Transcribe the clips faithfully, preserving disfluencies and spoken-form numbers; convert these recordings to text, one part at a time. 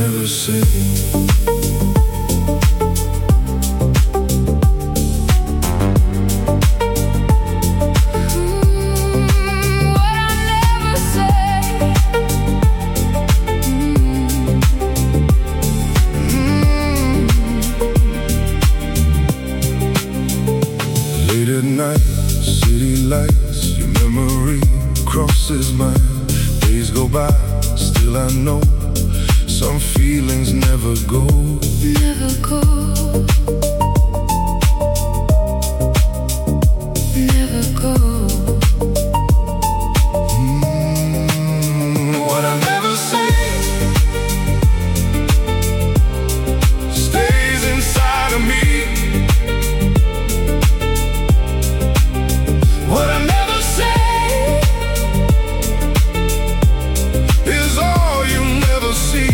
never say. Late at night, city lights, your memory crosses mine. Days go by, still I know some feelings never go. Never go. Never go. Mm, what I never say stays inside of me. What I never say is all you'll never see.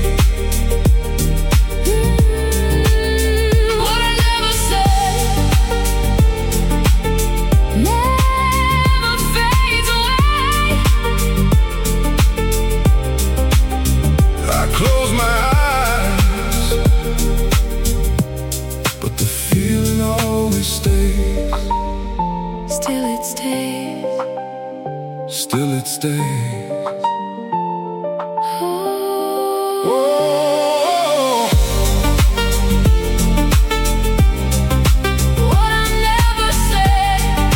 Mm, what I never say never fades away. I close my eyes, but the feeling always stays. Still it stays. Still it stays. Oh. Oh, What I never say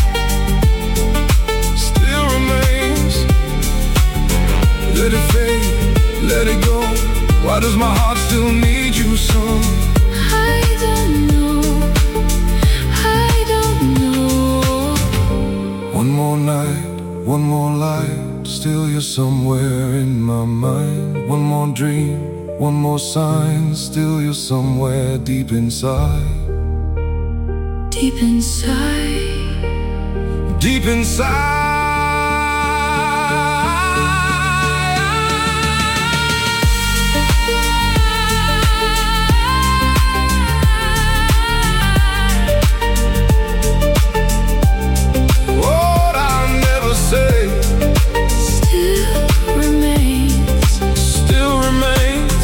still remains. Let it fade, let it go. Why does my heart still need you so? I don't know. I don't know. One more night, one more light, still you're somewhere in my mind. One more dream, one more sign, still you're somewhere deep inside. Deep inside. Deep inside. What I'll never say Still remains. still remains.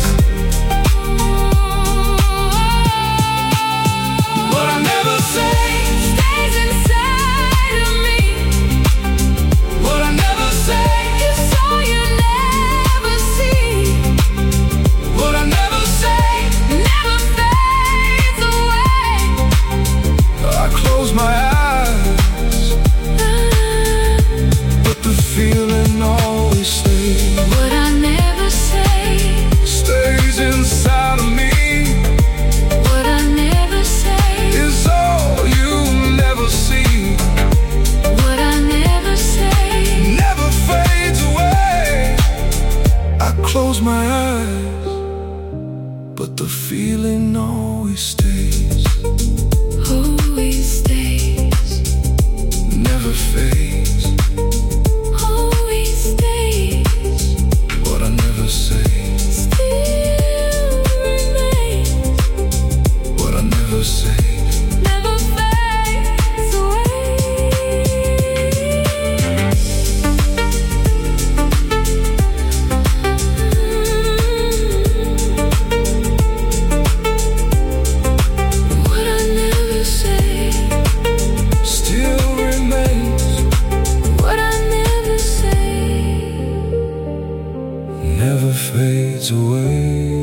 What I never say Stays inside of me. what I never say It's all you never see. what I never say. Never fades away. I close my eyes, but the feeling always stays. What I never say. Stays inside of me. What I never say. Is all you never see. What I never say. Never fades away. I close my eyes, but the feeling always stays. Always stays. Never fades. Always stays. What I never say. Still remains. What I never say. Never fades away. What I never say. Still remains. What I never say. Never fades away.